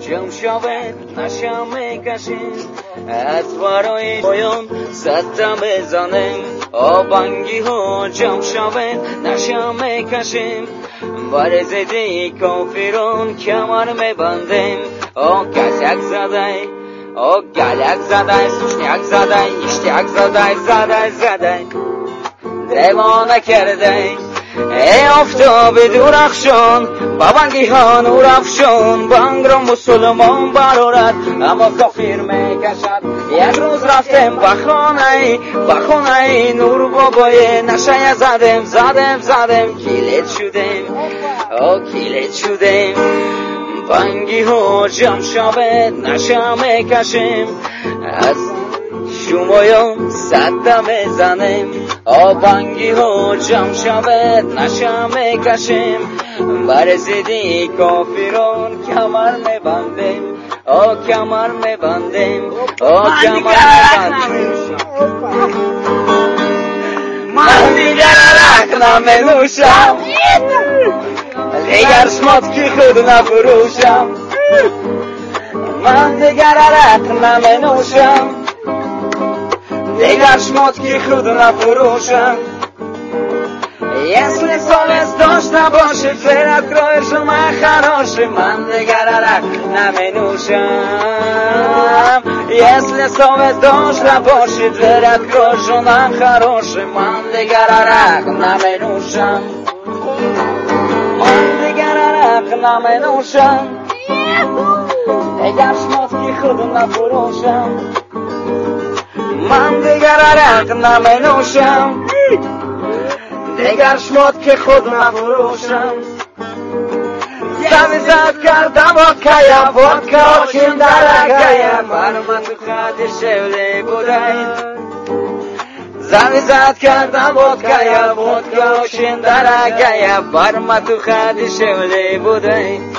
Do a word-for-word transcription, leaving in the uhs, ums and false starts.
جمع شود نشم میکشیم از برای پایان صدم بزنیم آبنگی ها جمع شود نشم میکشیم بر ضد کافران کمر میبندیم آ گلک زده آ گلک زده سوشنیک زده اشتیاک زده زده زده دیوانه کرده ای آفتاب درخشان بابنگی ها نور افشان بانگ را مسلمان برارد اما کافر میکشد یک روز رفتیم بخانه بخانه نور بابای نشه زدیم زدیم زدیم کلید شدیم آ کلید شدیم بانگی ها جمع شود نشه میکشیم از شمایان صدم میزنیم آبنگی ها جمع شود نشم میکشیم بر ضد کافران کمر میبندیم آ کمر میبندیم آ کمر میبندیم من دیگر عرق نمینوشم دیگر شمات که خود نفروشم من دیگر عرق نمینوشم دیگر شمات که خود نفروشم یسل سالس داشته باشه فرد گرای شما خراشه من دیگر عرق نمی نوشم یسل سالس داشته باشه فرد گرای شما خراشه من دیگر عرق نمی نوشم من دیگر عرق نمی نوشم دیگر شمات که خود نفروشم من دیگر عرق نمی نوشم دیگر شمات که خود نفروشم زمی زد کردم و کیا ودکا آشین در اگه بر من تو خط شوله بودین زمی زد کردم و کیا ودکا آشین در اگه بر من تو خط شوله بودین